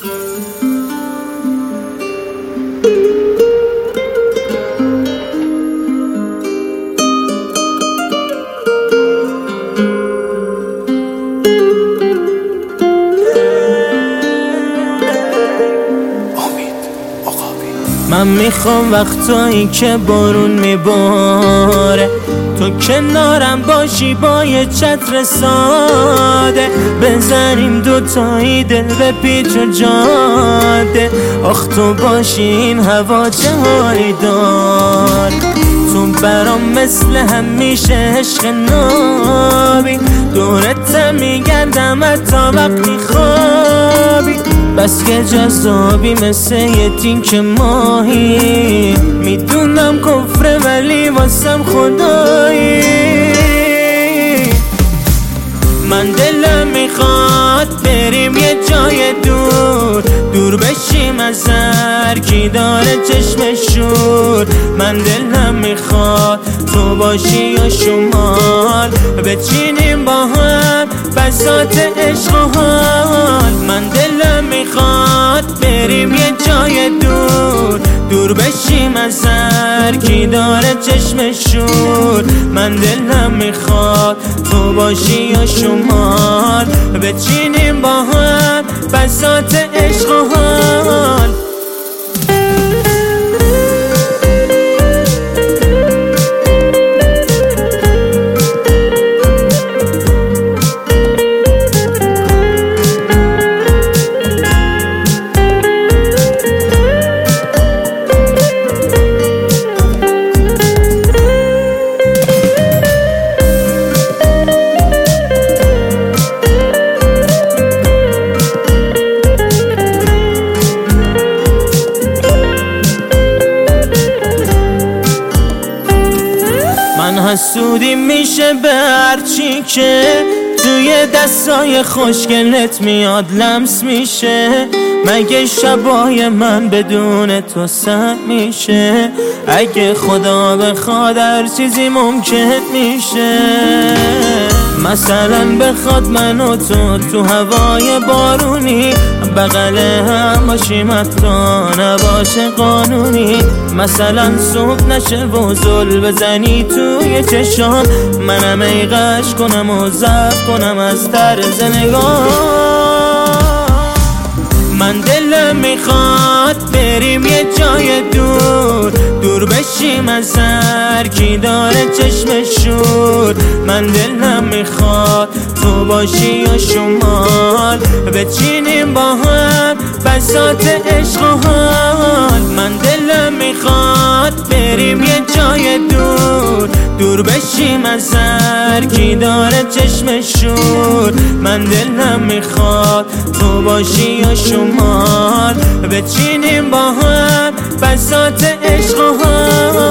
من میخوام وقتایی که بارون میباره تو کنارم باشی با یه چتر ساده، بزنیم دوتایی دل به پیچ و جاده. آخ تو باشی این هوا چه حالی دار، تو برام مثل همیشه عشق نابی، دورت میگردم حتی وقتی خوابی. بس که جذابی مثل یه تینک ماهی، میدونم کفره ولی واسم خدایی. من دلم میخواد بریم یه جای دور، دور بشیم از هر کی داره چشم شور. من دلم میخواد تو باشی یا شمال، بچینیم با هم بساط عشق و حال. من دلم میخواد بریم یه جای دور، دور بشیم از هر کی داره چشم شور. من دلم میخواد تو باشی یا شمال، بچینیم با هم بساط عشق و حال. حسودی میشه به هرچی که توی دستای خوشگلت میاد لمس میشه. مگه شبای من بدون تو سر میشه؟ اگه خدا بخواد هر چیزی ممکن میشه. مثلا بخواد من و تو هوای بارونی بغل هم باشیم حتی نباشه قانونی. مثلا صبح نشه و زل بزنی توی چشام، منم ایغش کنم و ضبط کنم از طرز نگاه. من دلم میخواد بریم یه جای دور، دور بشیم از هر کی داره چشم شور. من دلم میخواد تو باشی یا شمال، بچینیم با هم بساط عشق و حال. من دلم میخواد بریم یه جای دور، دور بشیم از هر کی داره چشم شور. من دلم میخواد تو باشی یا شمال، بچینیم با هم بساط عشق و حال.